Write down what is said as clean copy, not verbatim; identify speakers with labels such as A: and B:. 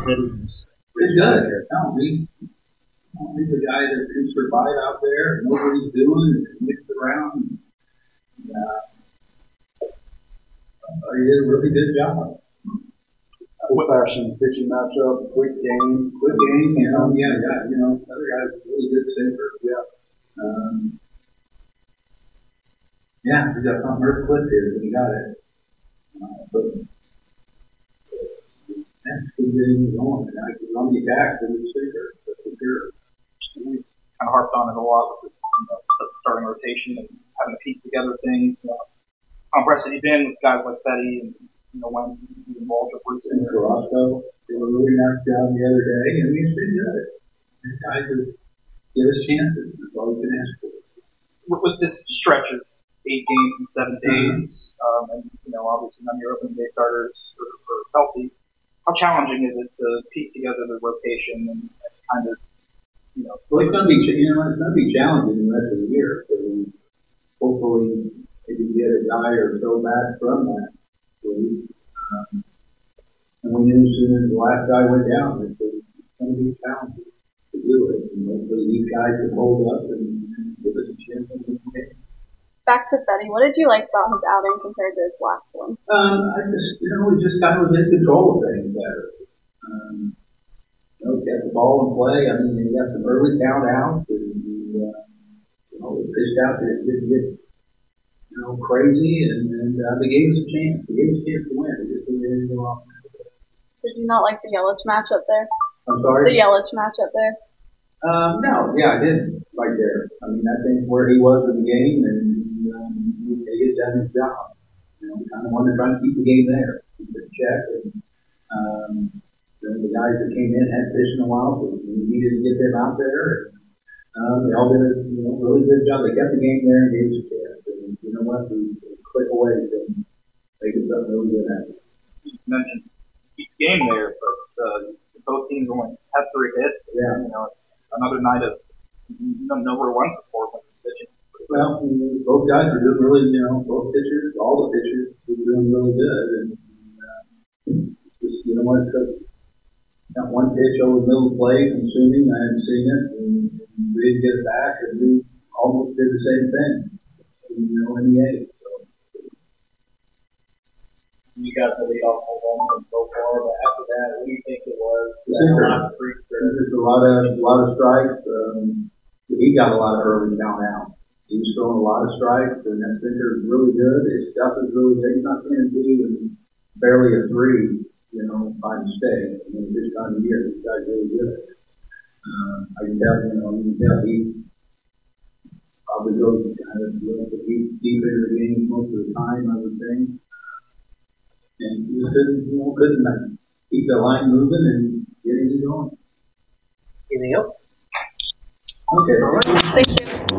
A: Pretty good. No, he's a guy that can survive out there, knows what he's doing, and can mix around. He did a really good job.
B: Old-fashioned pitching matchup, quick game,
A: other guy's a really good sinker. We got something earth clip here, but he got it. But that's good getting going. And I can run the attack to the sinker, that's for sure.
C: We kind of harped on it a lot with the starting rotation and having to piece together things. How impressed have you been with guys like Fetty and when you involved with Bruce
A: and Carrasco did a really nice job the other day. I mean, it's been good. These guys have give us chances. That's all we can ask for.
C: With this stretch of 8 games in 7 days, and obviously none of your opening day starters are healthy, how challenging is it to piece together the rotation and kind of,
A: Well, it's going to be challenging the rest of the year. So hopefully, maybe get a guy or so back from that league. And we knew as soon as the last guy went down that it's going to be challenging to do it. And hopefully, these guys can hold up and give us a chance to win the game.
D: Back to Fetty, what did you like about his outing compared to his last one?
A: He just kind of was in control of things better. Got the ball in play. I mean, he got some early count outs, and he pitched out that it didn't get, crazy, and they gave us a chance. They gave us a chance to win. They just didn't go off.
D: Did you not like the Yelich matchup there?
A: I'm sorry?
D: The Yelich matchup there?
A: No, I didn't right there. I mean, I think where he was in the game, and he had done his job. Kind of wanted to try to keep the game there, keep it in check. And the guys that came in hadn't pitched in a while, so we needed to get them out there. And they all did a really good job. They kept the game there and gave us a chance. And you know what? We click away from making something really good happen.
C: You mentioned keep the game there, but both teams only had 3 hits.
A: Yeah.
C: Another night of nowhere to run support when you're pitching.
A: Well, both guys are doing really, both pitchers, all the pitchers are doing really good. And just, got one pitch over the middle of the plate, consuming. I hadn't seen it, and we didn't get it back, and we almost did the same thing, in the 8th. So.
E: You got the leadoff home run so far, but after that, what do you think it was?
A: Just a lot of strikes. He got a lot of early count out. He was throwing a lot of strikes, and that sinker is really good. His stuff is really good. He's not saying 2 and barely a 3. By mistake. I mean, this time of year, this guy's really good. I can tell, he probably goes kind of a little bit deep into the game most of the time, I would think. And he just couldn't keep the line moving and getting it going.
E: Anything else?
A: Okay.
D: Thank you.